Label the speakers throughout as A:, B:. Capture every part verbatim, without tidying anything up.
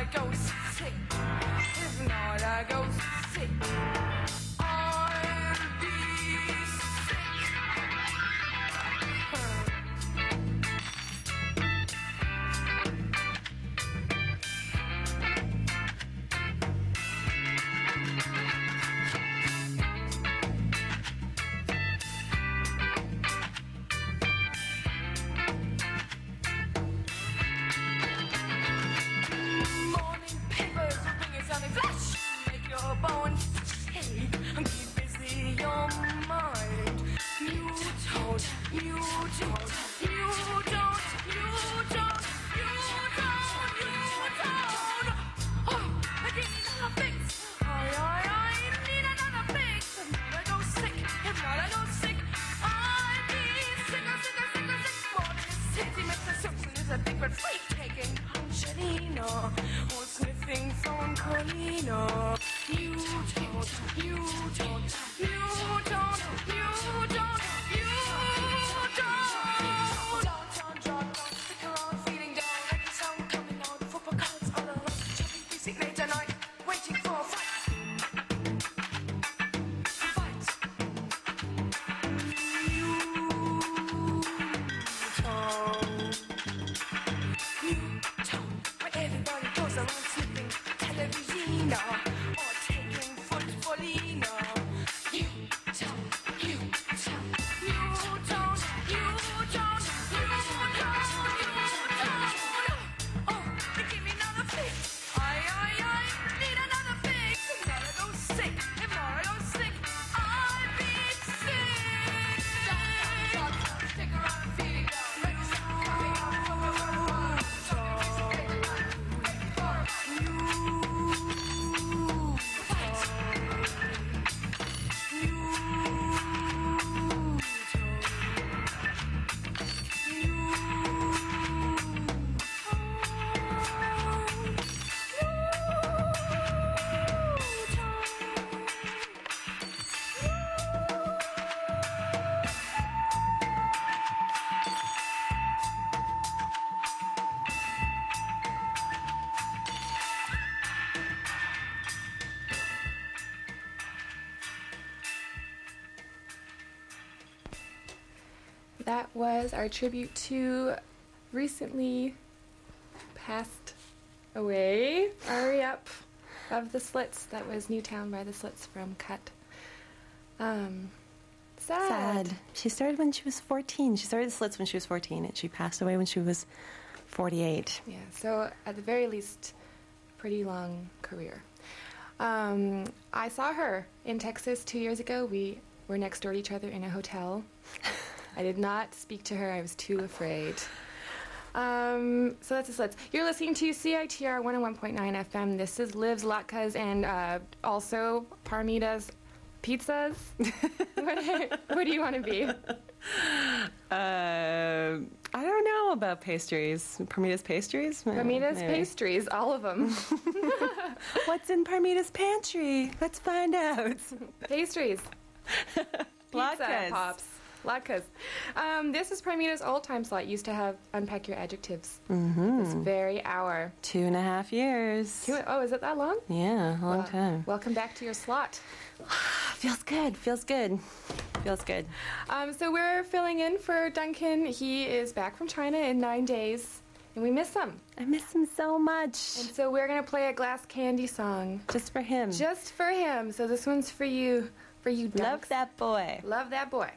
A: I go sick, if not I go sick, I'll be sick. Huh. Bones, hey, keep busy your mind. You don't, you don't, you don't, you don't, you don't, you don't. Oh, I need another fix. I, I, I need another fix. If not, I go sick. If not, I go sick. I be sicker, sicker, sicker, sick. For this sentimental substance is a thing but free taking Angelina or sniffing from Colina. You don't, you don't, you don't, you don't, you don't. Don't, don't, don't, don't stick around feeling down like the sound coming out. Football cards all around, jumping basic late at night, waiting for a fight. Fight. You don't, you don't. Where everybody goes around sniffing television or taking footballina. You don't, you don't, you don't, you don't, you don't, you don't. Oh, give me another fix. I, I, I need another fix. If not, I go sick. If not, I go sick. I'll be sick. Don't, don't, don't, stick around and feeling down. Like the sun coming out from the world. You
B: That was our tribute to recently passed away Ari Up of the Slits. That was Newtown by the Slits from Cut. Um, sad.
C: Sad. She started when she was fourteen. She started the Slits when she was fourteen, and she passed away when she was forty-eight.
B: Yeah, so at the very least, pretty long career. Um, I saw her in Texas two years ago. We were next door to each other in a hotel. I did not speak to her. I was too afraid. Um, so that's the Slits. You're listening to C I T R one oh one point nine F M. This is Liv's Latkes and uh, also Parmita's Pizzas. what, what do you want to be?
C: Uh, I don't know about pastries. Parmita's pastries?
B: Parmita's
C: Maybe.
B: pastries, all of them.
C: What's in Parmita's pantry? Let's find out.
B: Pastries. Pizza
C: Latkes.
B: pops. Latkes. Um, this is Parmita's old-time slot. Used to have Unpack Your Adjectives. Mm-hmm. This very hour.
C: Two and a half years.
B: Two, oh, is it that long?
C: Yeah, a long
B: Well,
C: time.
B: Welcome back to your slot.
C: Feels good. Feels good. Feels good.
B: Um, so we're filling in for Duncan. He is back from China in nine days, and we miss him.
C: I miss him so much.
B: And so we're going to play a Glass Candy song.
C: Just for him.
B: Just for him. So this one's for you, for you, Dunks.
C: Love that boy.
B: Love that boy.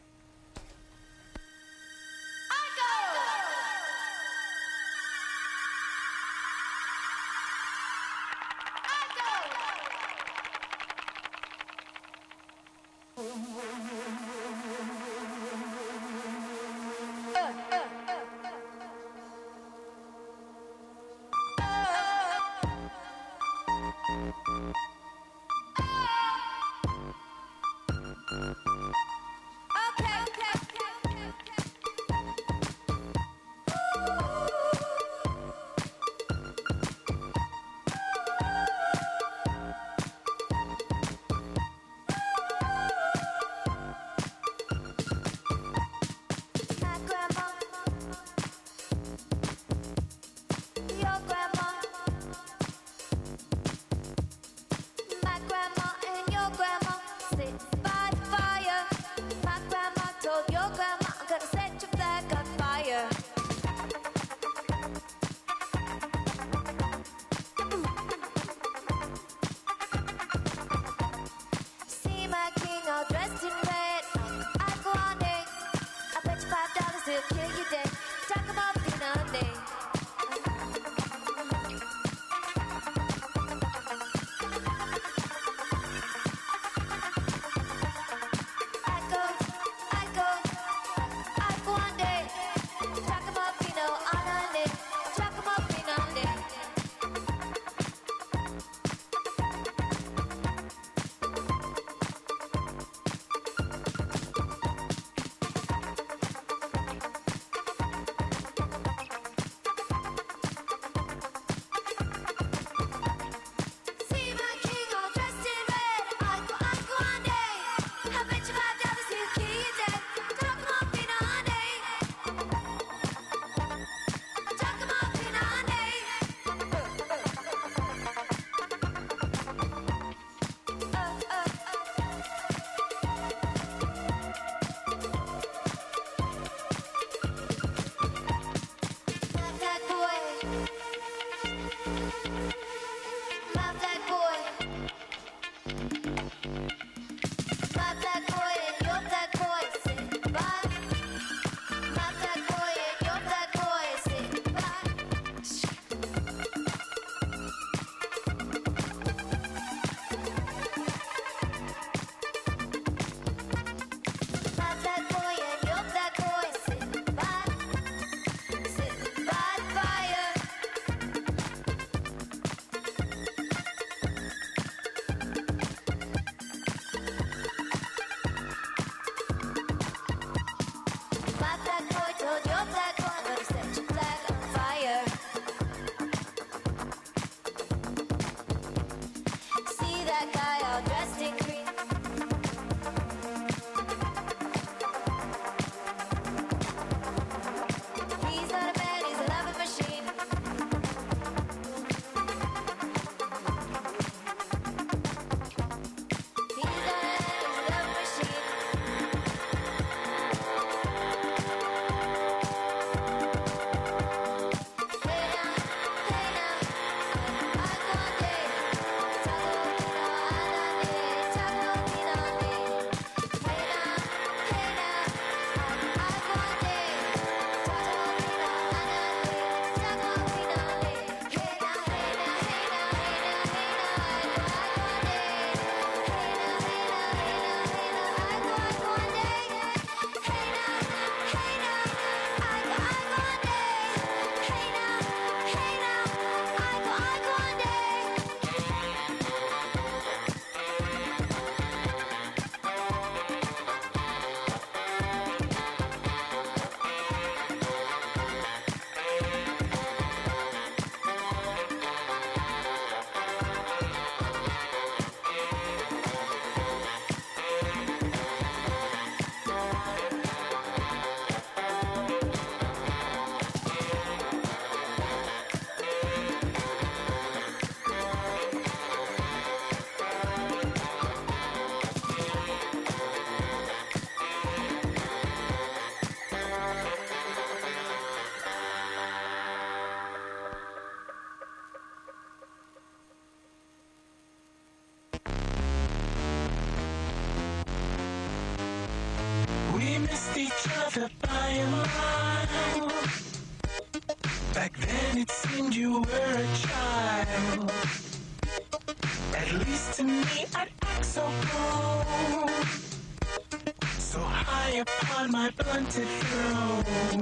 D: other by a mile. Back then it seemed you were a child. At least to me I'd act so cold, so high upon my blunted throne.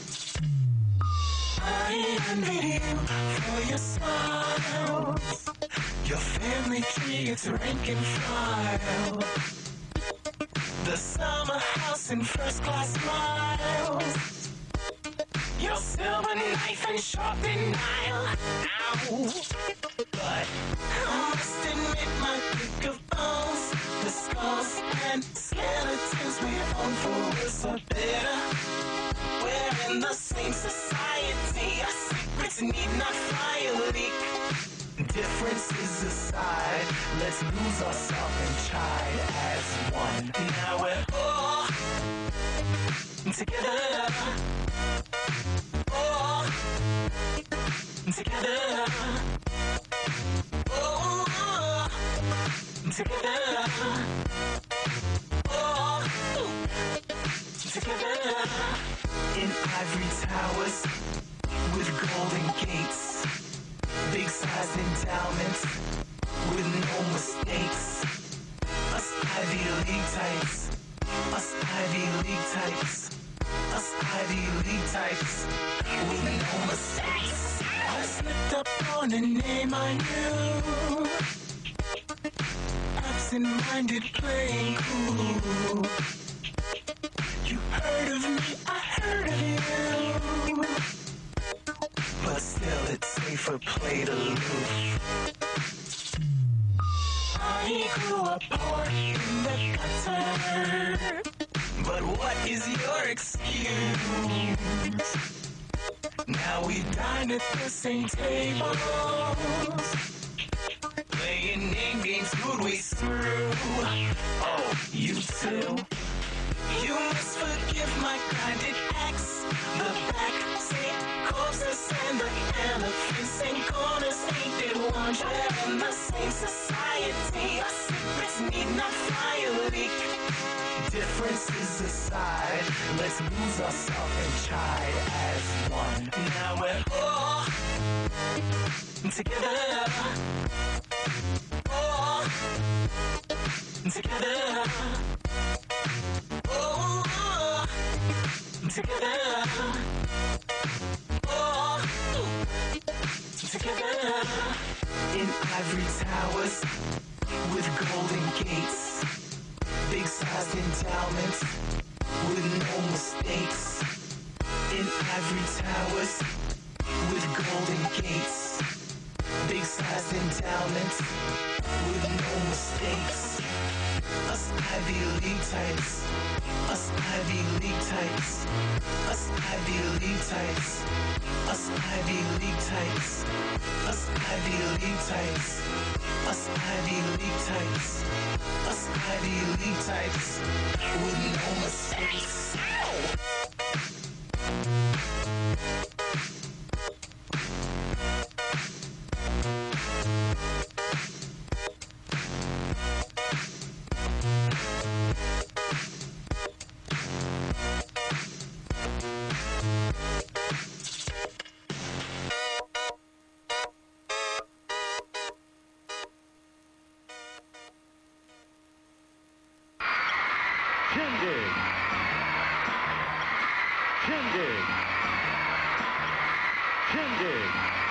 D: I envied you for your smiles, your family tree, it's rank and file. The summer house and first class smiles, your silver knife and sharpened Nile. Ow! But I must admit my pick of bones, the skulls and skeletons we own for worse or better. We're in the same society, our secrets need not fly a leak. Differences aside, let's lose ourselves and chide as one. Now we're all together, all together, all together, all together. In ivory towers with golden gates, big size endowments with no mistakes. Us Ivy League types, us Ivy League types, us Ivy League types with no mistakes. I slipped up on a name I knew, absent-minded playing cool. You heard of me, I heard of you, but still it's safer played aloof. I grew up poor in the gutter, but what is your excuse? Now we dine at the same tables, playing name games, who'd we screw? Oh, you too? You must forgive my grinded axe, the back seat corpses and the elephants and corners painted ones. We're in the same society, our secrets need not fly a leak. Differences aside, let's lose ourselves and chide as one. Now we're all together, all together, all together, all together. In ivory towers with golden gates, big sized endowments with no mistakes. In ivory towers with golden gates, big sized endowments with no mistakes. Us Ivy League types, us Ivy League types, us Ivy League types, us Ivy League types, us Ivy League types, us Ivy League types, us Ivy League types with no mistakes.
E: Shindig! Shindig! Shindig!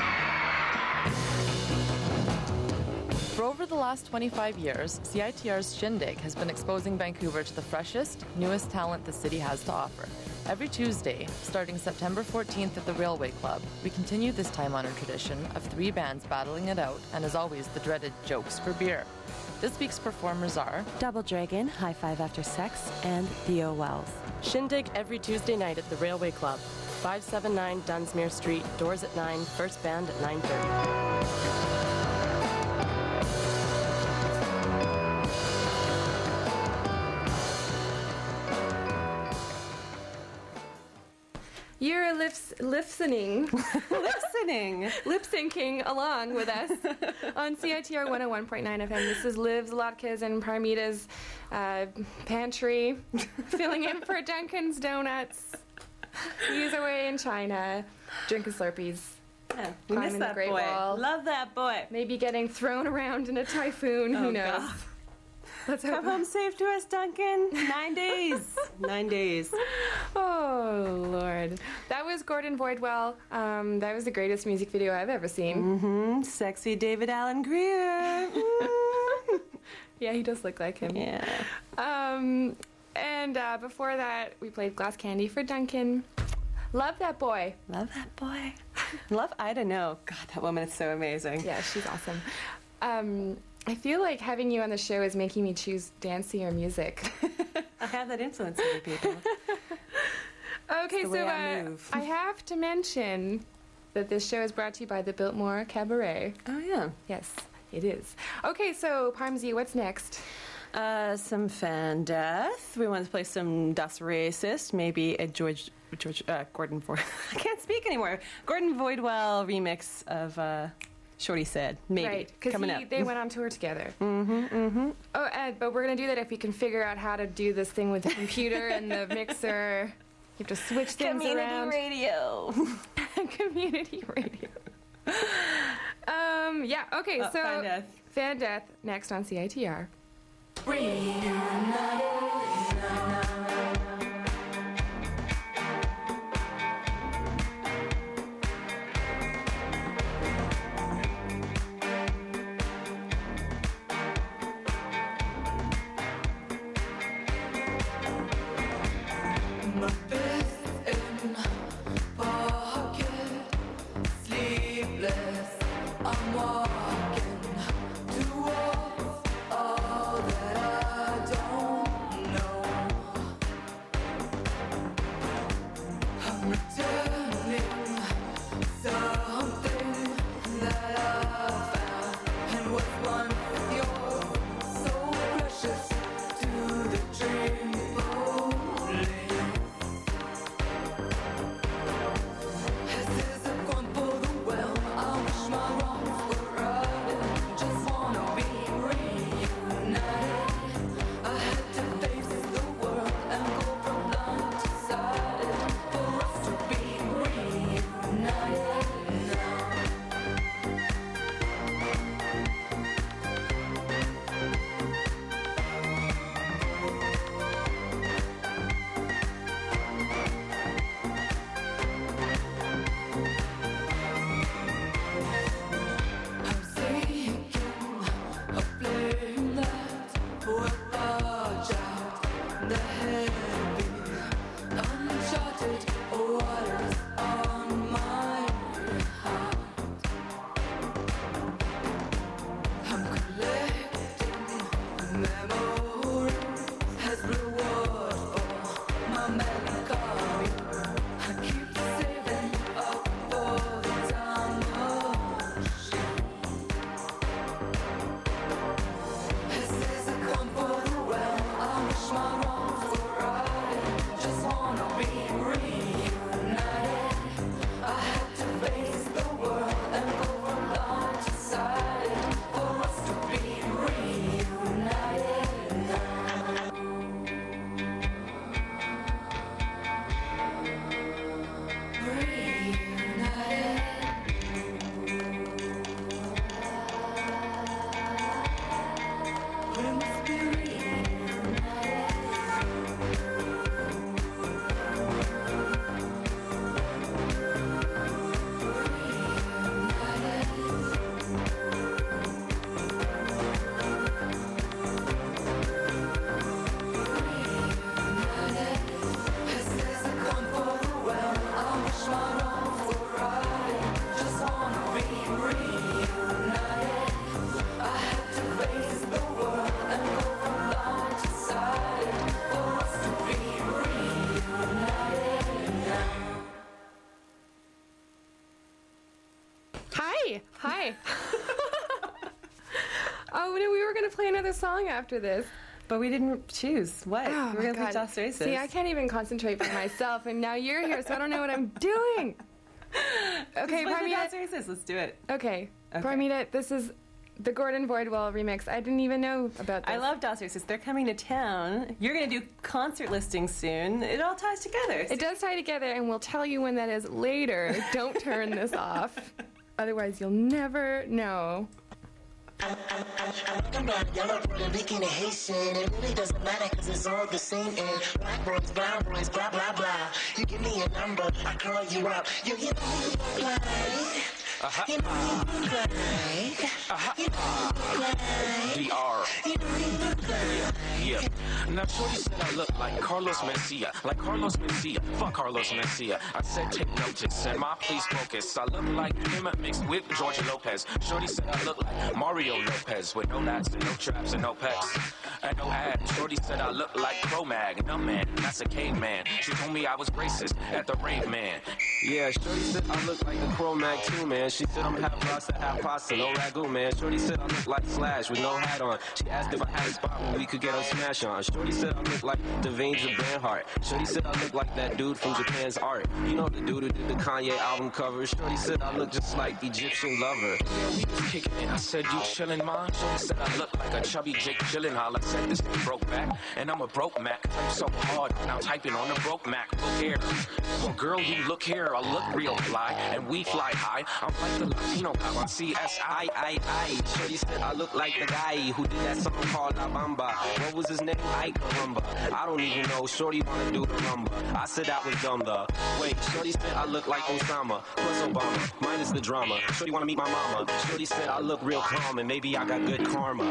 F: For over the last twenty-five years, C I T R's Shindig has been exposing Vancouver to the freshest, newest talent the city has to offer. Every Tuesday, starting September fourteenth at the Railway Club, we continue this time-honored tradition of three bands battling it out, and as always, the dreaded jokes for beer. This week's performers are
C: Double Dragon, High Five After Sex, and Theo Wells.
G: Shindig every Tuesday night at the Railway Club, five seventy-nine Dunsmuir Street, doors at nine, first band at nine thirty.
B: you're lip listening,
C: Listening.
B: lip syncing along with us on C I T R one oh one point nine F M. This is Liv Zlotka's and Parmita's uh, pantry, filling in for Dunkin's Donuts. He's away in China, drinking Slurpees.
C: Yeah, we
B: Climbing
C: miss
B: the
C: that
B: Great
C: boy.
B: Wall.
C: Love that boy.
B: Maybe getting thrown around in a typhoon. Who
C: Oh,
B: knows?
C: God.
B: Let's hope.
C: Come home safe to us, Duncan. Nine days. Nine days.
B: Oh, Lord. That was Gordon Voidwell. Um, that was the greatest music video I've ever seen.
C: Mm-hmm. Sexy David Allen Greer. Mm.
B: Yeah, he does look like him.
C: Yeah.
B: Um, and uh, before that, we played Glass Candy for Duncan. Love that boy.
C: Love that boy. Love Ida No. God, that woman is so amazing.
B: Yeah, she's awesome. Um, I feel like having you on the show is making me choose dancier music.
C: I have that influence over people.
B: Okay,
C: the
B: so
C: way I
B: uh,
C: move.
B: I have to mention that this show is brought to you by the Biltmore Cabaret.
C: Oh, yeah.
B: Yes, it is. Okay, so Parmsy, what's next?
C: Uh, some fan death. We want to play some Das Racist. Maybe a George, George, uh, Gordon Void. I can't speak anymore. Gordon Voidwell remix of uh, Shorty Said. Maybe
B: Right, because
C: coming up.
B: they went on tour together. Mm-hmm, mm-hmm. Oh, Ed, but we're going to do that if we can figure out how to do this thing with the computer and the mixer. You have to switch things
C: Community
B: around.
C: radio.
B: Community radio. um, yeah, okay,
C: Oh,
B: so...
C: fan death.
B: Fan death, next on C I T R.
A: My fist in pocket, sleepless. I'm walking towards all that I don't know. I'm returning something that I found and was once yours, so precious to the dream rolling. This is a gun for the well. I wish my wrongs were right. Just wanna be reunited. I had to face the world and go from blind to sighted for us to be reunited now. I'm seeking a flame that will lodge out the heavy, uncharted waters on my heart. I'm collecting memories as reward for my melancholy. I keep saving up for the time machine. This is a gun for the well. I wish my wrongs were right. Just wanna be reunited. I had to face the world and go from blind to sighted for us to be reunited now. Reunited. We must be reunited. This is a gun for the well. I wish my wrongs were right. Just wanna be reunited. I had to face the world and go from blind to sighted for us to be reunited now.
B: Hi! Hi! Oh, no, we were going to play another song after this.
C: But we didn't choose. What?
B: Oh,
C: We're
B: my
C: going to play
B: God.
C: Das Races.
B: See, I can't even concentrate for myself, and now you're here, so I don't know what I'm doing. Okay,
C: Let's play the Das
B: Parmita.
C: Races. Let's do it.
B: Okay,
C: Okay.
B: Parmita, this is the Gordon Voidwell remix. I didn't even know about this.
C: I love Das Races. They're coming to town. You're going to do concert listings soon. It all ties together.
B: It does tie together, and we'll tell you when that is later. Don't turn this off. Otherwise, you'll never know.
H: I'm not yellow, Puerto Rican, and Haitian. It really doesn't matter because it's all the same. And black boys, brown boys, blah, blah, blah. You give me a number, I call you up. You, you know you look like.
I: Uh-huh.
H: You know you look like.
I: Uh-huh.
H: You know you look like.
I: D R.
H: You know you look like.
I: Yeah. Now, Shorty said I look like Carlos Mencia. Like Carlos Mencia. Fuck Carlos Mencia. I said take notice and my please focus. I look like him mixed with George Lopez. Shorty said I look like Mario Lopez with no lats and no traps and no pecs and no ads. Shorty said I look like Cro-Mag. No man, that's a caveman. She told me I was racist at the rave man.
J: Yeah, Shorty said I look like the Cro-Mag too, man. She said I'm half pasta, half pasta, no ragu, man. Shorty said I look like Slash with no hat on. She asked if I had a spot where we could get a smash on. Shorty said I look like the veins of Banhart. Shorty said I look like that dude from Japan's Art. You know the dude who did the Kanye album cover. Shorty said I look just like Egyptian Lover.
I: Yeah, we was kicking it. I said, you chillin', ma? Shorty said I look like a chubby Jake Gyllenhaal. I said, this thing broke back, and I'm a broke Mac. Type so hard, now typing on a broke Mac. Look here. Well, girl, you look here. I look real fly, and we fly high. I'm like the Latino guy on C S I.
J: I, I, I. Shorty said I look like the guy who did that song called La Bamba. What was his name? Ike Rumba. I don't even know. Shorty wanna do the rumba. I said that was dumb, though. Wait, Shorty said I look like Osama plus Obama, minus the drama. Shorty wanna meet my mama. Shorty said I look real calm, and maybe I got good karma.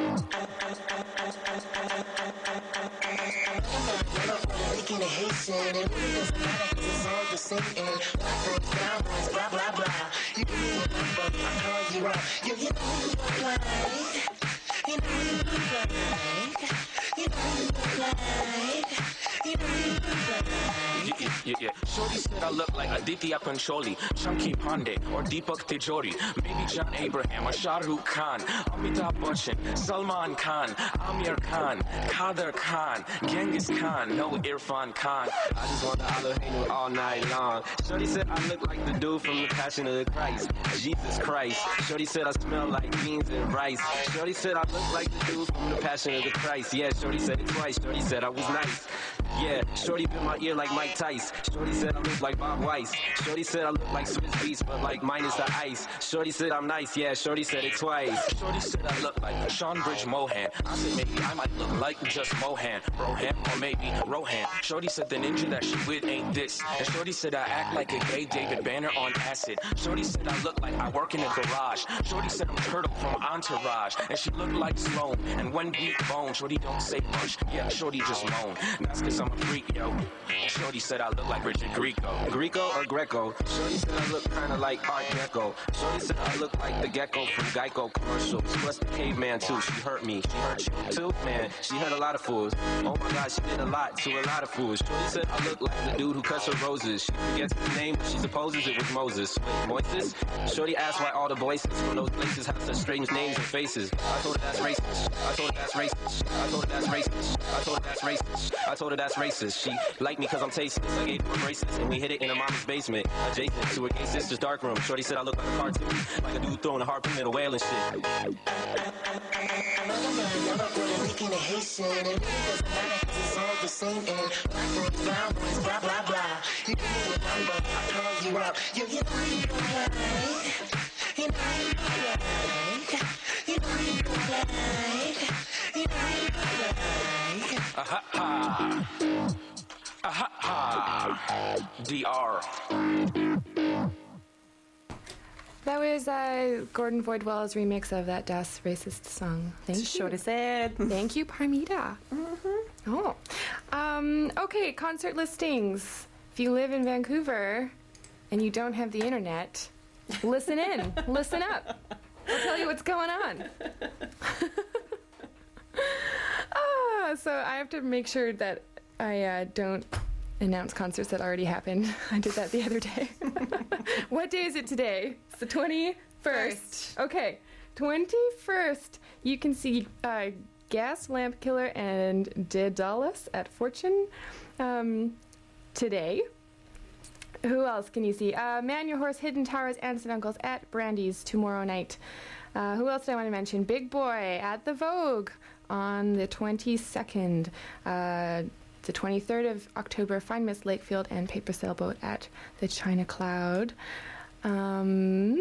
H: Yellow, Puerto Rican, and Haitian. It really doesn't matter because it's all the same. And black boys, brown boys, blah, blah, blah. You give me a number, I call you up. You, you know you look like. You know you look like. You know you look like. You know you look like.
I: Yeah, yeah, yeah. Shorty said I look like Aditya Pancholi, Chunky Pandey, or Deepak Tijori, maybe John Abraham, or Shah Rukh Khan, Amitabh Bachchan, Salman Khan, Amir Khan, Kader Khan, Genghis Khan, no Irfan Khan.
J: I just want the Elohim all night long. Shorty said I look like the dude from the Passion of the Christ. Jesus Christ. Shorty said I smell like beans and rice. Shorty said I look like the dude from the Passion of the Christ. Yeah, Shorty said it twice. Shorty said I was nice. Yeah, Shorty bit my ear like Mike Tice. Shorty said I look like Bob Weiss. Shorty said I look like Swiss Beats, but like minus the ice. Shorty said I'm nice. Yeah, Shorty said it twice.
I: Shorty said I look like Sean Bridge Mohan. I said maybe I might look like just Mohan, Rohan, or maybe Rohan. Shorty said the ninja that she with ain't this. And Shorty said I act like a gay David Banner on acid. Shorty said I look like I work in a garage. Shorty said I'm Turtle from Entourage. And she looked like Sloan and one weak bone. Shorty don't say much. Yeah, Shorty just moan. That's cause I'm a freak, yo. Shorty said I look like Richard Grieco.
J: Greco or Greco? Shorty said I look kinda like Art Deco. Shorty said I look like the gecko from Geico commercials. Plus the caveman too. She hurt me. She hurt you too? Man, she hurt a lot of fools. Oh my god, she did a lot to a lot of fools. Shorty said I look like the dude who cuts her roses. She forgets his name, but she supposes it was Moses. Wait, Moises? Shorty asked why all the voices from those places have such strange names and faces. I told her that's racist. I told her that's racist. I told her that's racist. I told her that's racist. I told her that's racist. She liked me cause I'm tasteless. I gave her bracelets and we hid it in her mom's basement. Adjacent to her gay sister's dark room. Shorty said I look like a cartoon. Like a dude throwing a harpoon at a whale and shit.
H: Yellow, Puerto Rican, and Haitian. It really doesn't matter cause it's all the same. And black boys, brown boys, blah, blah, blah. You give me a number, I call you up. You, you know you look like. You know you look like. You know you look like. You know you look like.
I: Aha ha. Aha ha. D R.
B: That was uh, Gordon Voidwell's remix of that Das Racist song. Thank you.
C: Shorty said.
B: Thank you, Parmita. Mm-hmm. Oh. Um, okay, concert listings. If you live in Vancouver and you don't have the internet, listen in. Listen up. I'll tell you what's going on. ah, so I have to make sure that I uh, don't announce concerts that already happened. I did that the other day. What day is it today? It's the twenty-first. Okay, twenty-first. You can see uh, Gas Lamp Killer and Daedalus at Fortune um, today. Who else can you see? Uh, Man Your Horse, Hidden Towers, Aunts and Uncles at Brandy's tomorrow night. Uh, who else do I want to mention? Big Boy at the Vogue on the twenty-second. Uh, the twenty-third of October, Fine Miss Lakefield and Paper Sailboat at the China Cloud. Um,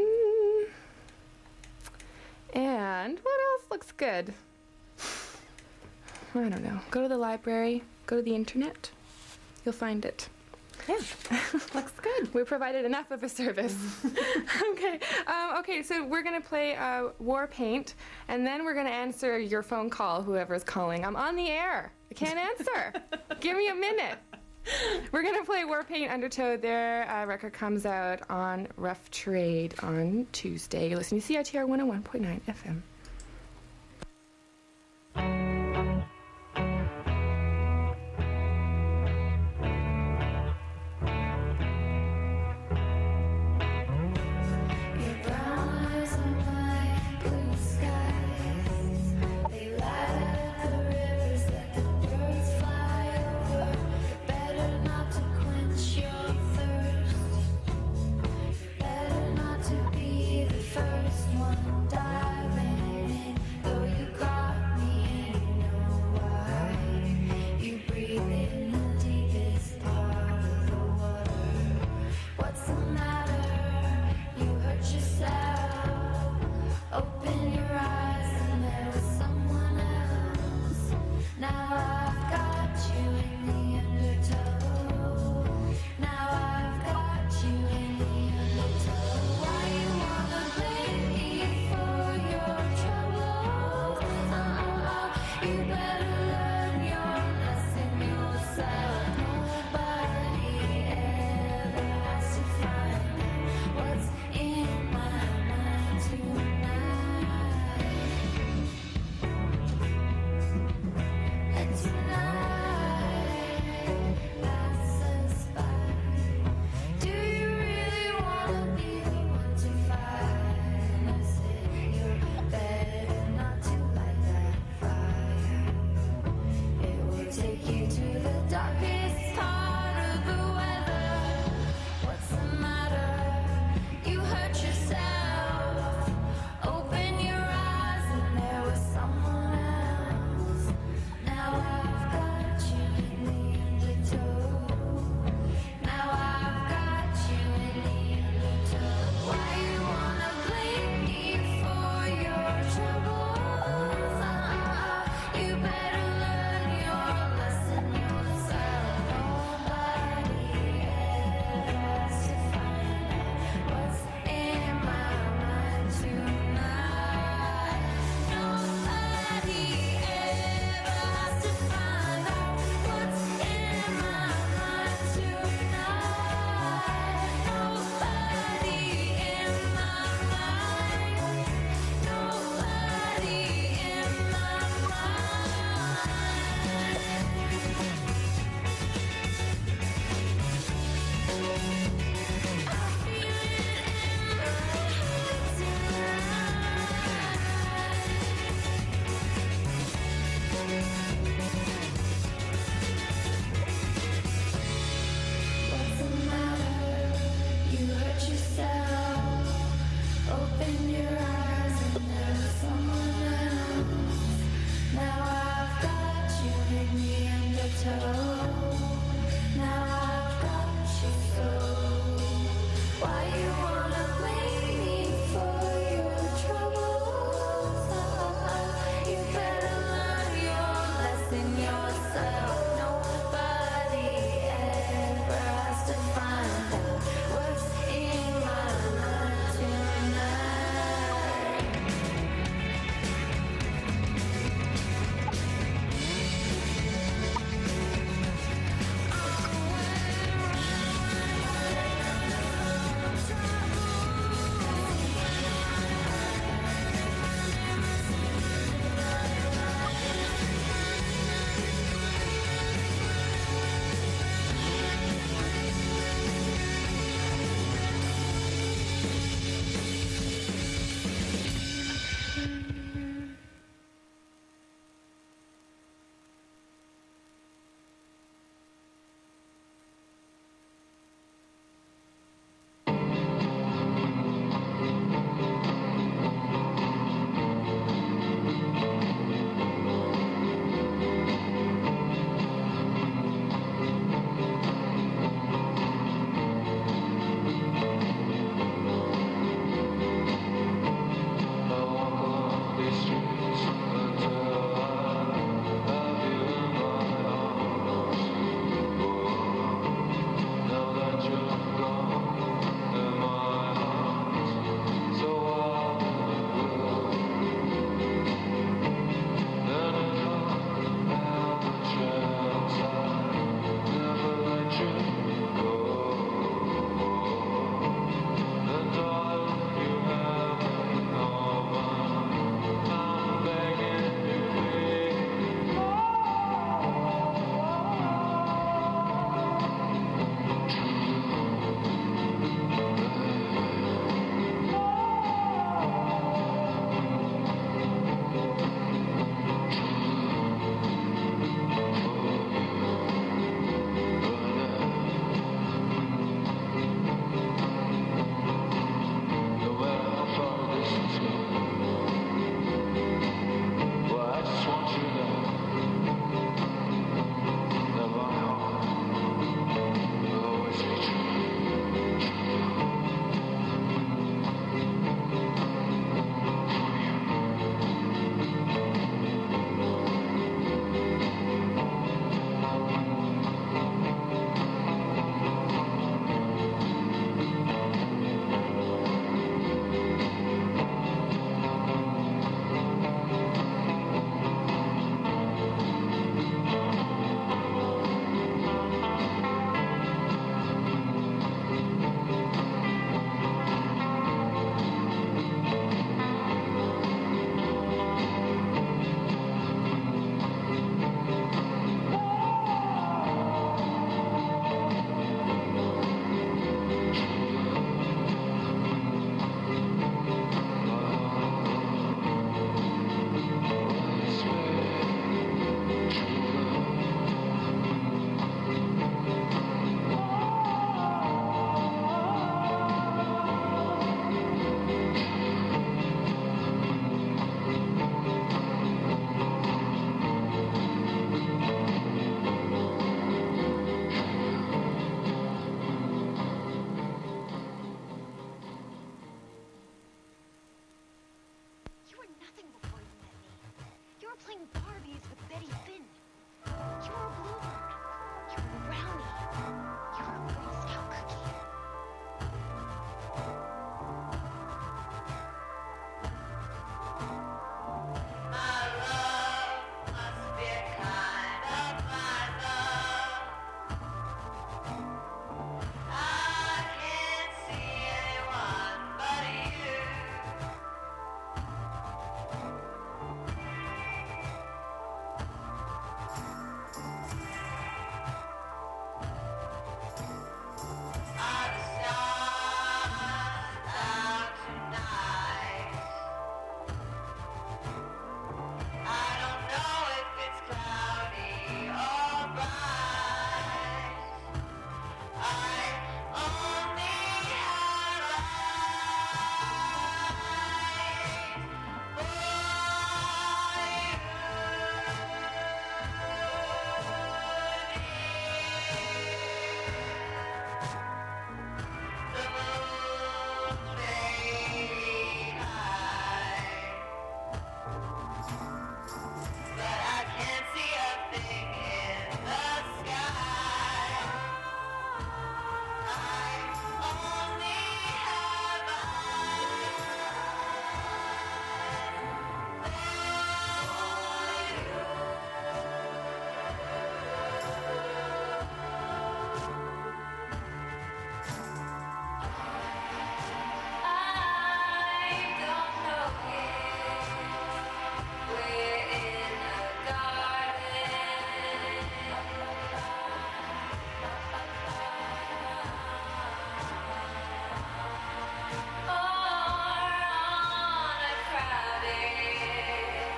B: and what else looks good? I don't know. Go to the library, go to the internet. You'll find it.
C: Yeah, looks good.
B: We provided enough of a service. okay, um, okay. So we're gonna play uh, War Paint, and then we're gonna answer your phone call. Whoever's calling, I'm on the air. I can't answer. Give me a minute. We're gonna play War Paint Undertow. Their uh, record comes out on Rough Trade on Tuesday. You're listening to C I T R one oh one point nine F M.
K: parties with Betty Finn. You're a bluebird. You're a brownie. You're a Girl Scout cookie.
L: My love must be a kind of my love. I can't see anyone but you. Are the stars out tonight? I don't know if it's cloudy or bright. I only have eyes for you. The moon may hide, but I can't see a thing in the sky. I only have I don't know if we're in a garden or on a crowded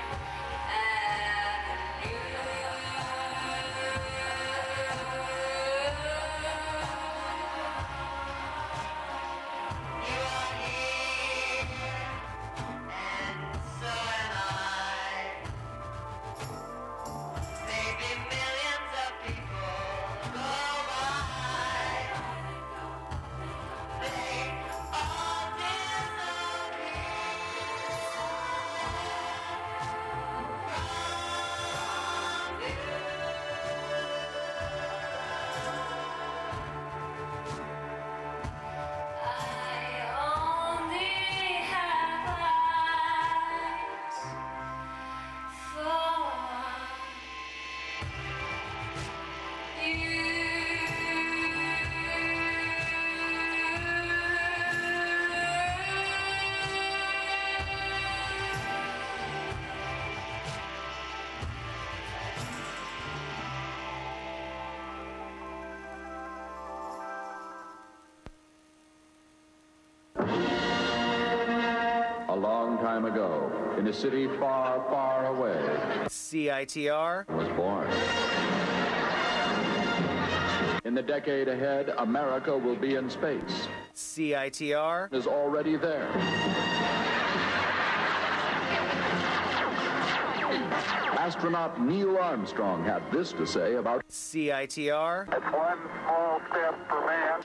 L: avenue. You are here, and so am I. Maybe millions of people go by. They all disappear from view. I only have eyes for
M: A long time ago, in a city far, far away,
N: C I T R
M: was born. In the decade ahead, America will be in space.
N: C I T R
M: Is already there. Astronaut Neil Armstrong had this to say about
N: C I T R.
M: It's one small step for man.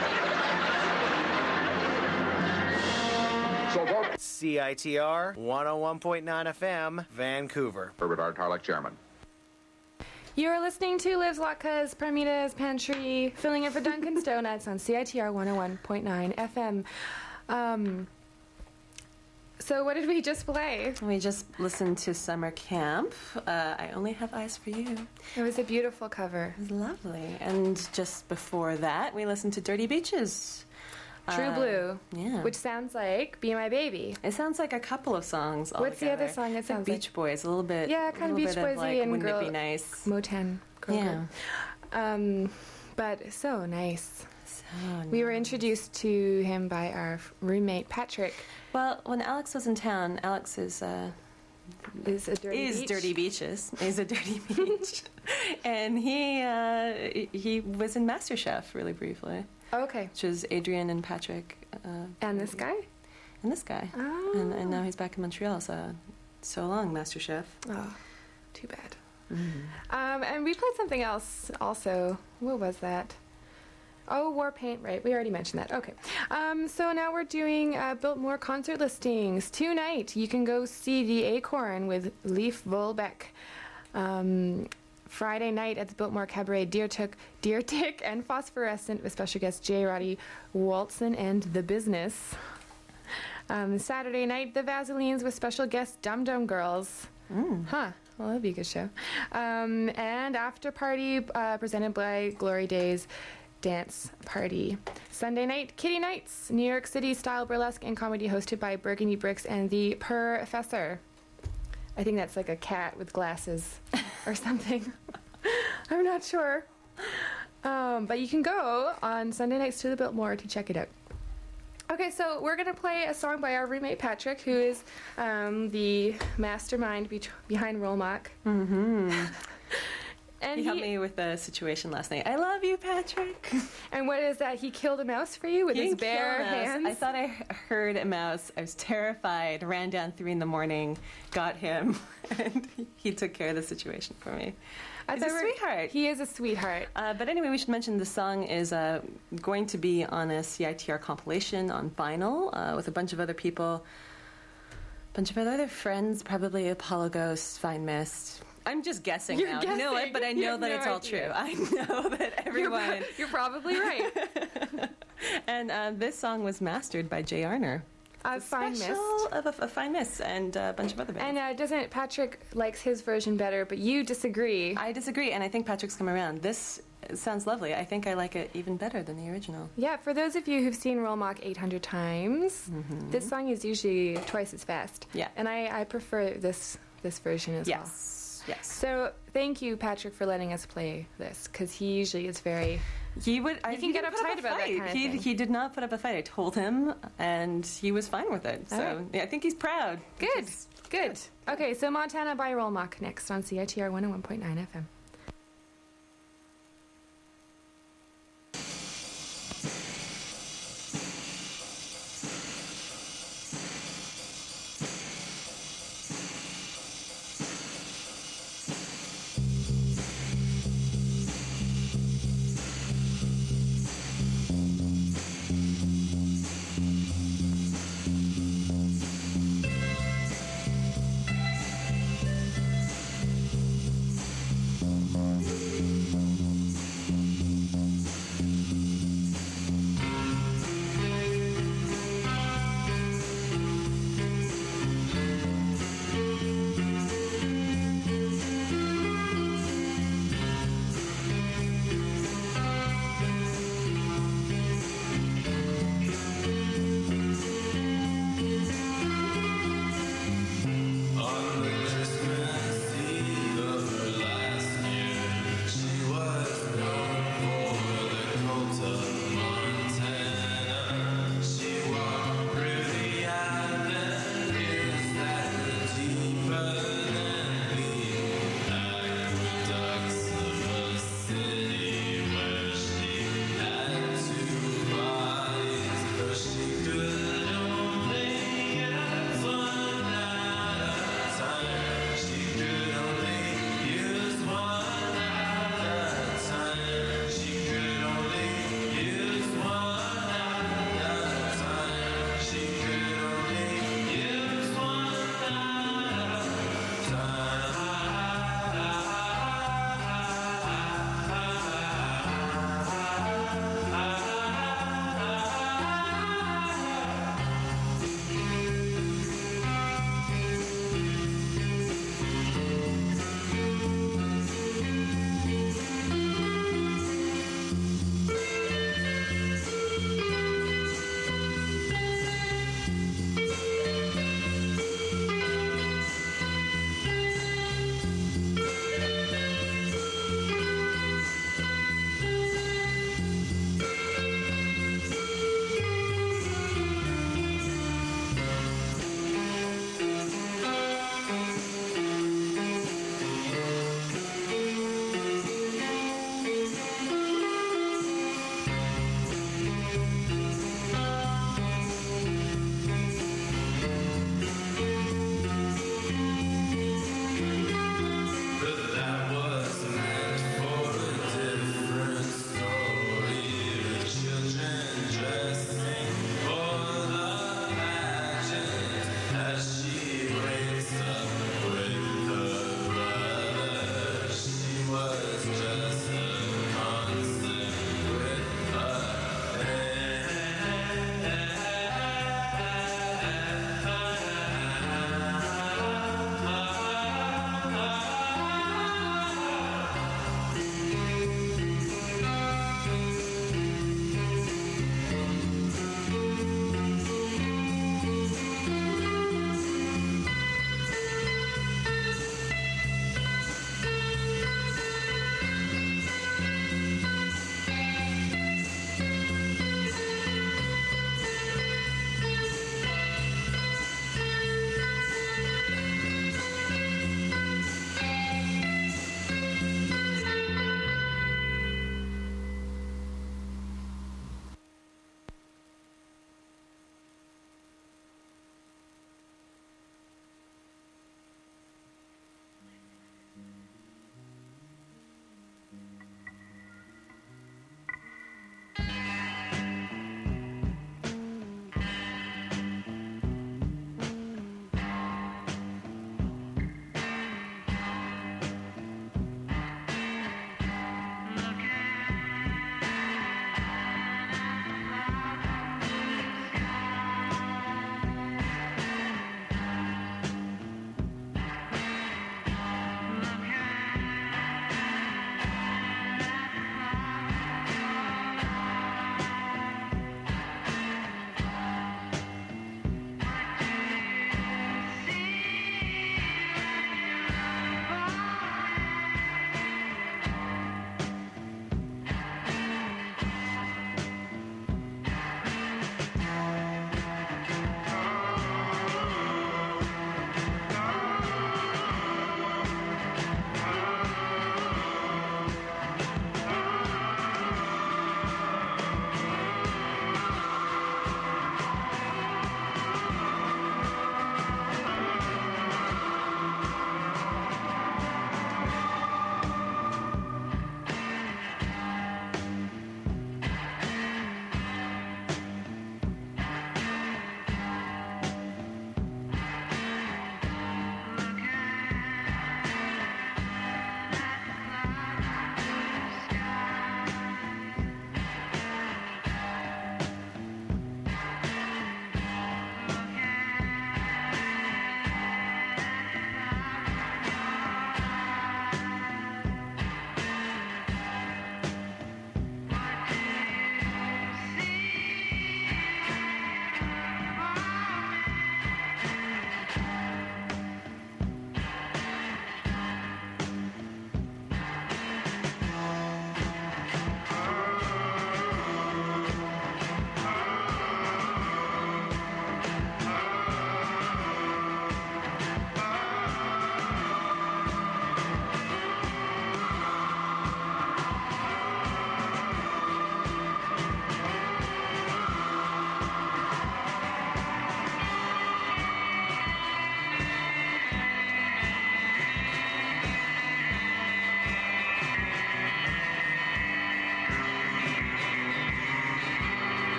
M: So vote
N: C I T R one oh one point nine F M, Vancouver.
M: Herbert R. Tarlak, Chairman.
B: You are listening to Liv's Latkes, Parmita's Pantry, filling in for Duncan's Donuts on C I T R one oh one point nine F M. Um, so what did we just play?
C: We just listened to Summer Camp. Uh, I Only Have Eyes for You.
B: It was a beautiful cover.
C: It was lovely. And just before that, we listened to Dirty Beaches.
B: True
C: Uh,
B: Blue,
C: yeah.
B: which sounds like Be My Baby.
C: It sounds like a couple of songs all
B: What's the
C: together.
B: other song it
C: It's like
B: sounds
C: Beach
B: like?
C: Boys, a little bit.
B: Yeah,
C: a
B: kind of
C: little
B: Beach
C: bit
B: Boysy
C: like,
B: and
C: Wouldn't
B: girl,
C: it be nice?
B: Motown. Girl
C: Yeah.
B: group. Um, but so nice.
C: So
B: We were introduced to him by our f- roommate Patrick.
C: Well, when Alex was in town, Alex is uh,
B: is a dirty
C: is
B: beach.
C: Dirty Beaches. He's a dirty beach, and he uh, he was in MasterChef really briefly.
B: Oh, okay.
C: Which was Adrian and Patrick. Uh,
B: and this guy.
C: And this guy.
B: Oh.
C: And, and now he's back in Montreal. So so long, MasterChef.
B: Oh, too bad. Um, and we played something else also. What was that? Oh, War Paint, right. We already mentioned that. Okay. Um, so now we're doing uh, Biltmore concert listings. Tonight, you can go see The Acorn with Leif Volbeck. Um, Friday night at the Biltmore Cabaret, Deer Took, Deer Tick and Phosphorescent with special guest J. Roddy Walton and The Business. Um, Saturday night, the Vaselines with special guest Dum Dum Girls.
C: Mm.
B: Huh. Well, that'd be a good show. Um, and after party uh, presented by Glory Days Dance Party. Sunday night, Kitty Nights, New York City style burlesque and comedy hosted by Burgundy Bricks and the Professor. I think that's like a cat with glasses or something. I'm not sure. Um, but you can go on Sunday nights to the Biltmore to check it out. Okay, so we're going to play a song by our roommate Patrick, who is um, the mastermind be- behind Rollmock.
C: Mm-hmm.
B: And
C: he, he helped me with the situation last night. I love you, Patrick.
B: And what is that? He killed a mouse for you with
C: He
B: his
C: didn't kill
B: bare
C: a mouse.
B: hands?
C: I thought I heard a mouse. I was terrified. Ran down three in the morning, got him, and he took care of the situation for me.
B: I
C: He's a
B: thought we're-
C: sweetheart.
B: He is a sweetheart.
C: Uh, but anyway, we should mention the song is uh, going to be on a C I T R compilation on vinyl uh, with a bunch of other people, a bunch of other friends, probably Apollo Ghost, Fine Mist. I'm just guessing
B: You're
C: now.
B: guessing.
C: You know it, but I
B: You
C: know
B: have
C: that
B: no
C: it's all
B: idea.
C: true. I know that everyone.
B: You're, pro- you're probably right.
C: And uh, this song was mastered by Jay Arner.
B: Uh, Fine Mist.
C: Special Of a, a Fine Mist and a bunch of other bands.
B: And uh, doesn't Patrick likes his version better, but you disagree?
C: I disagree, and I think Patrick's come around. This sounds lovely. I think I like it even better than the original.
B: Yeah, for those of you who've seen Rollmock eight hundred times,
C: Mhm.
B: this song is usually twice as fast.
C: Yeah.
B: And I, I prefer this this version as well.
C: Yes, yes.
B: So thank you, Patrick, for letting us play this, because he usually is very...
C: He would. I,
B: You can
C: he
B: get
C: didn't put up
B: uptight
C: a
B: about that
C: fight.
B: kind of
C: he,
B: thing.
C: He did not put up a fight. I told him, and he was fine with it.
B: All
C: So
B: right.
C: yeah, I think he's proud.
B: Good, good. Okay, so Montana by Rollmock next on C I T R one oh one point nine F M.
D: Thank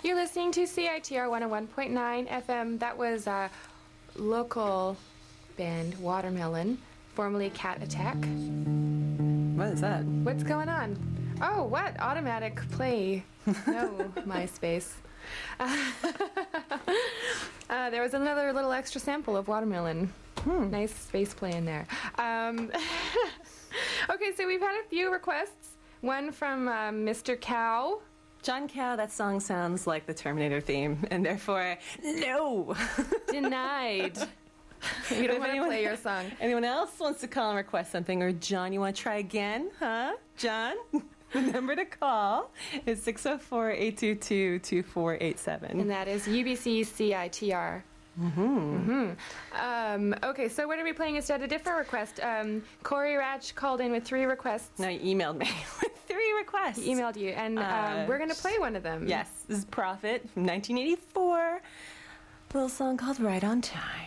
B: You're listening to C I T R one oh one point nine F M. That was a local band, Watermelon, formerly Cat Attack.
C: What is that?
B: What's going on? Oh, what? Automatic play. No, MySpace. Uh, uh, there was another little extra sample of Watermelon.
C: Hmm.
B: Nice space play in there. Um, okay, so we've had a few requests. One from uh, Mister Cow.
C: John Cow, that song sounds like the Terminator theme, and therefore, no!
B: Denied. You don't want to play your song.
C: Anyone else wants to call and request something? Or, John, you want to try again? Huh? John? The number to call is six oh four, eight two two, two four eight seven.
B: And that is U B C C I T R.
C: Mm-hmm.
B: Mm-hmm. Um, okay, so what are we playing instead? A different request. Um, Corey Ratch called in with three requests.
C: No, he emailed me with three requests.
B: He emailed you, and um,
C: Uh,
B: we're going to play one of them.
C: Yes, this is Prophet from nineteen eighty-four. A little song called Right on Time.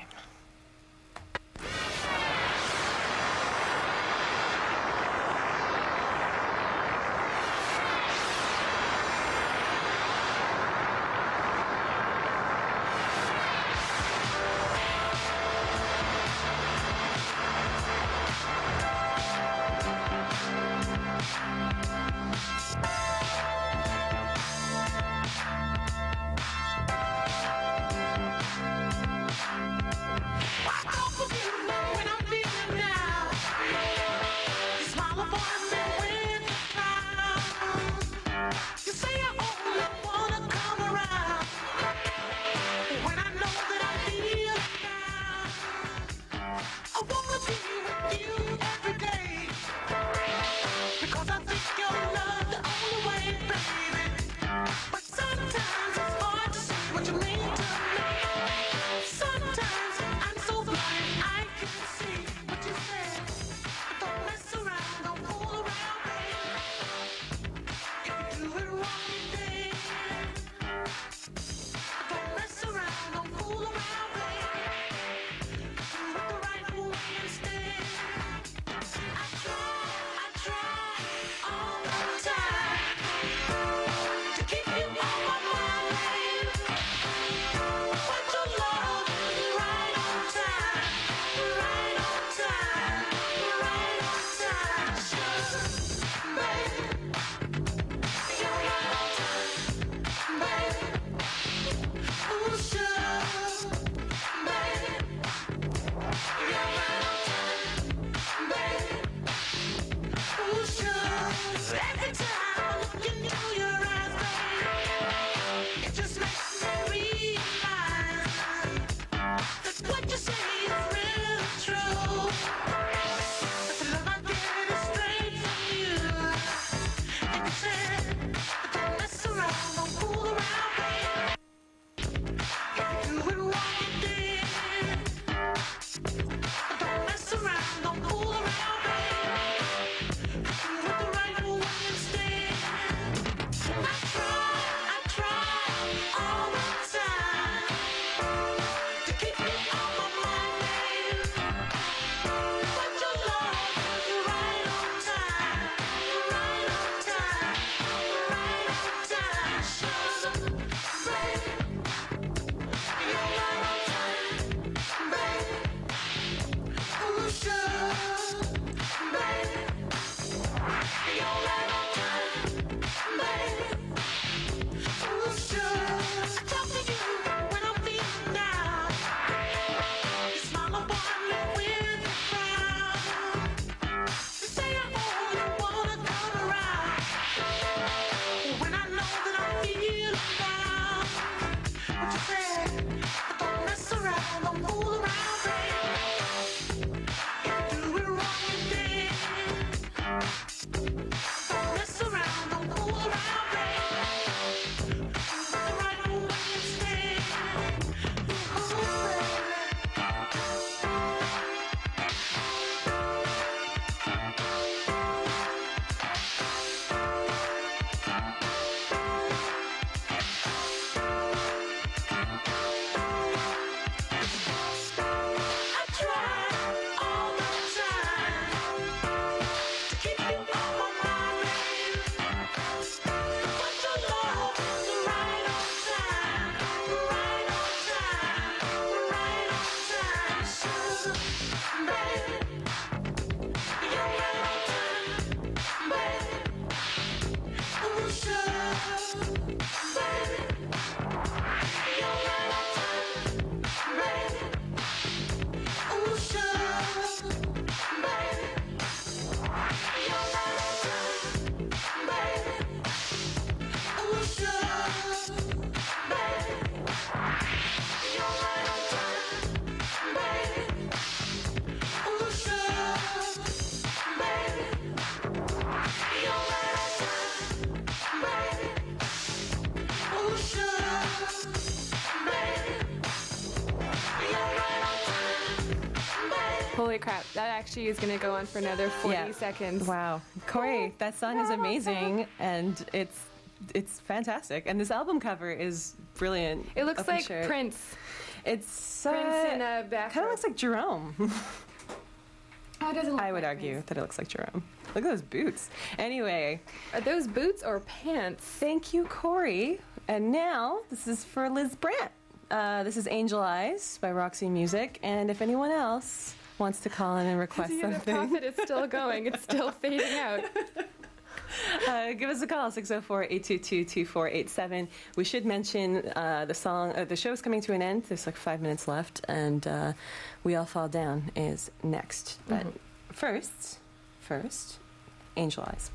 B: Holy crap, that actually is going to go on for another forty
C: Yeah.
B: seconds.
C: Wow. Corey, that song is amazing, and it's it's fantastic. And this album cover is brilliant.
B: It looks
C: Open
B: like
C: shirt.
B: Prince.
C: It's
B: Prince
C: uh,
B: in a bathrobe.
C: kind of looks like Jerome.
B: How does it look
C: I would
B: like
C: argue
B: Prince?
C: that it looks like Jerome. Look at those boots. Anyway,
B: Are those boots or pants?
C: thank you, Corey. And now this is for Liz Brandt. Uh, this is Angel Eyes by Roxy Music. And if anyone else wants to call in and request
B: See, the
C: something,
B: profit is still going. It's still fading out.
C: uh, give us a call, six oh four, eight two two, two four eight seven. We should mention uh, the song, uh, the show is coming to an end. There's like five minutes left, and uh, We All Fall Down is next. But
B: Mhm.
C: first, first, Angel Eyes.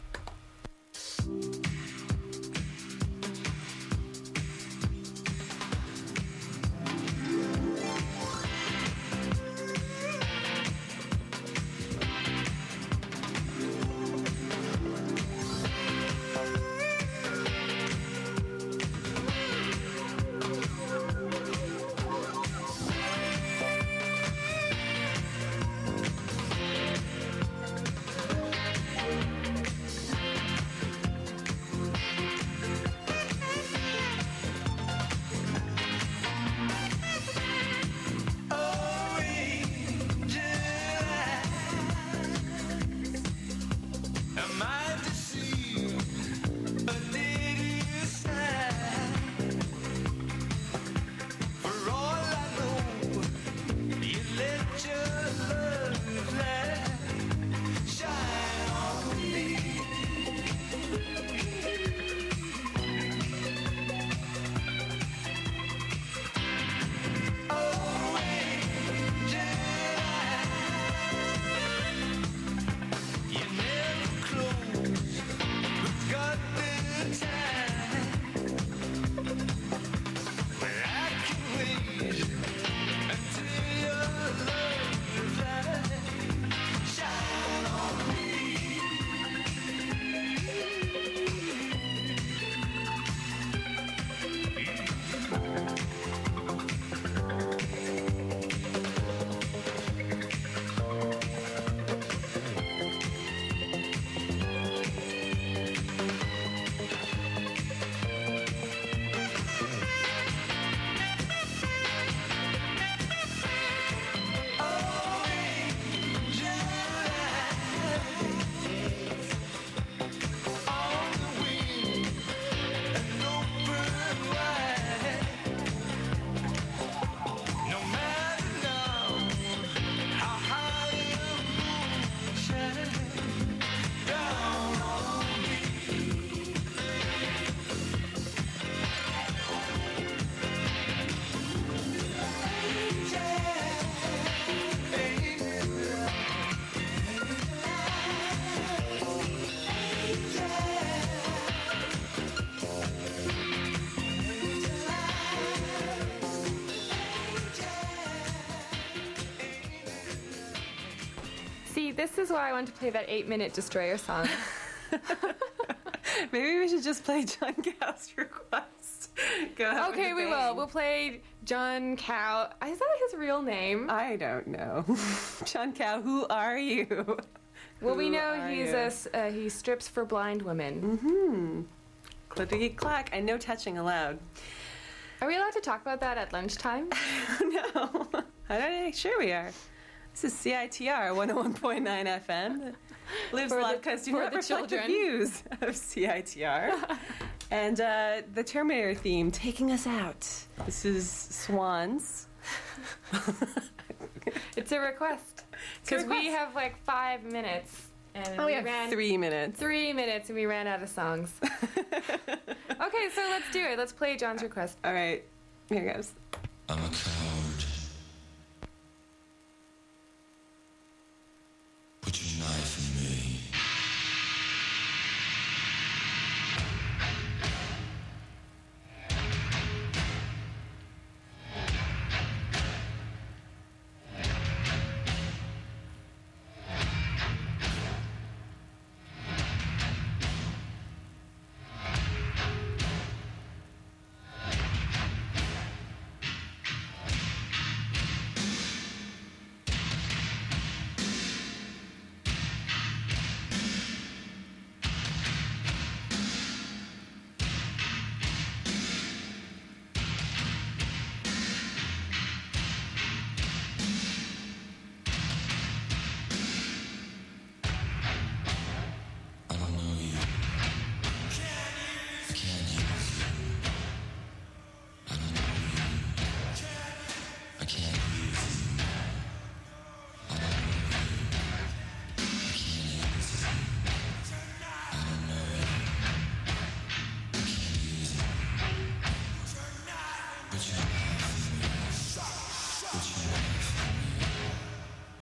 D: Am I deceived, or did you stand? For all I know, you let your love light shine on me. Oh, angel, you never close, but got the time. Well, I can wait until your love light shine on me. Oh, angel eyes on the wing and open wide. No matter now how high the moon shines down on me.
B: See, this is why I want to play that eight-minute Destroyer song.
C: Maybe we should just play John Cow's request. Go ahead with
B: Okay,
C: the
B: we
C: bang.
B: will. We'll play John Cow. Is that his real name?
C: I don't know. John Cow, who are you?
B: Well, we
C: Who
B: know
C: are
B: he's
C: you?
B: a s- uh, he strips for blind women.
C: Hmm. Clickety clack, and no touching allowed.
B: Are we allowed to talk about that at lunchtime?
C: No. I don't know. Sure we are. This is C I T R one oh one point nine F M. Lives
B: For the-
C: Loud Coast do
B: for
C: not
B: the
C: reflect the
B: children.
C: views of C I T R. And uh, the Terminator theme, taking us out. This is Swans.
B: It's a request.
C: It's a
B: Because we
C: request.
B: have like five minutes. And
C: Oh, we have
B: ran
C: three minutes.
B: Three minutes and we ran out of songs. Okay, so let's do it. Let's play John's request.
C: All right. Here goes.
D: I'm a